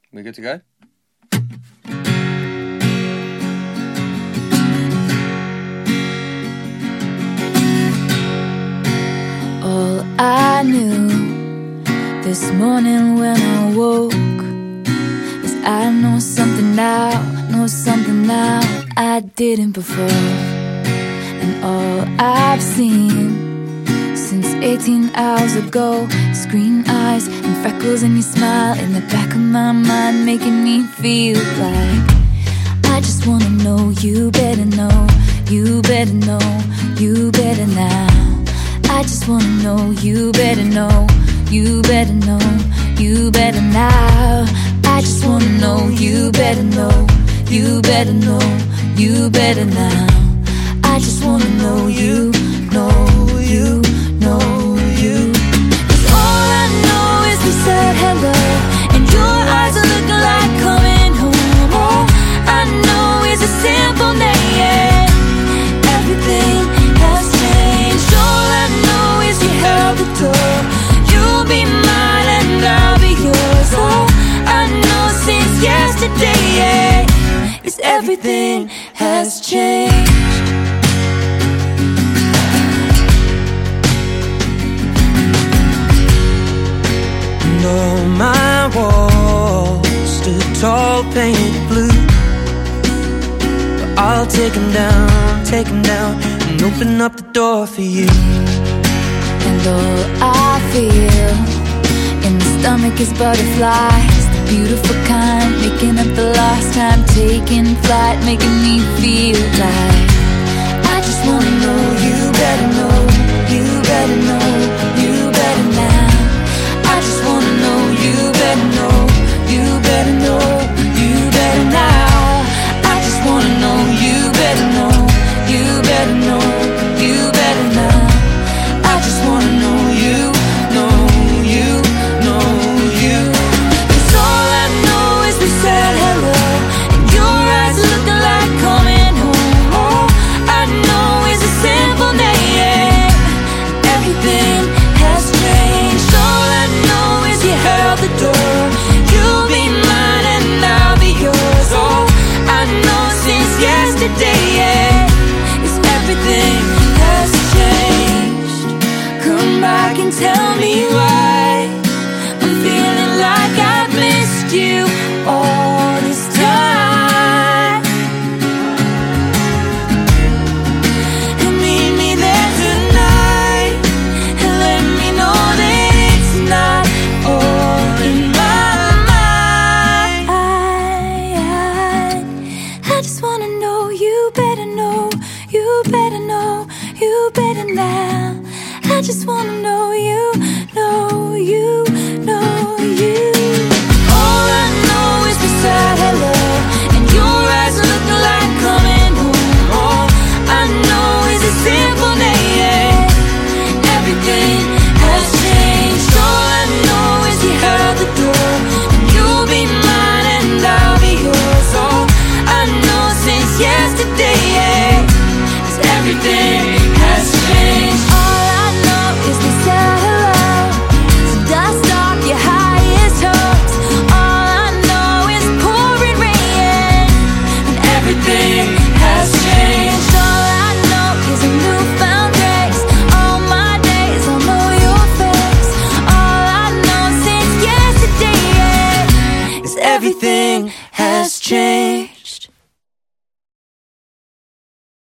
We're good to go? All I knew this morning when I woke is I know something now I didn't before. And all I've seen since 18 hours ago is green eyes and freckles and your smile in the back of my mind, making me feel like I just wanna know you better know, you better know, you better now. I just wanna know you better know, you better know, you better now. I just wanna know you better know, you better know, you better now. I just wanna know you, know you, know you. 'Cause all I know is we said hello, and your eyes are looking like coming home. All I know is a simple name. Everything has changed. All I know is you held the door. You'll be mine and I'll be yours. All I know since yesterday is everything has changed. All my walls stood tall, painted blue, but I'll take them down, and open up the door for you. And all I feel in the stomach is butterflies, the beautiful kind, making up the lost time, taking flight, making me feel like I just wanna know you better know, you better know, you better now. I just wanna know you better know, you better know, you better now. I just wanna know you better know, you better know, you better now. I just wanna know you, know you, know you. 'Cause all I know is we said hello, and your eyes are looking like coming home. All I know is a simple name. Everything has changed. All I know is you held the door. You'll be mine and I'll be yours. All I know since yesterday is everything has changed. Come back and tell me why I'm feeling like I've missed you all this time. And meet me there tonight, and let me know that it's not all in my mind. I just wanna know you better know, you better know, you better now. I just wanna know you, know you, know you. All I know is we said hello, and your eyes are looking like coming home. All I know is a simple name. Everything has changed. All I know is you held the door, and you'll be mine and I'll be yours. All I know since yesterday is everything has changed. All I know is we said hello, so dust off your highest hopes. All I know is pouring rain, and everything has changed. All I know is a newfound grace. All my days I'll know your face. All I know since yesterday is everything has changed.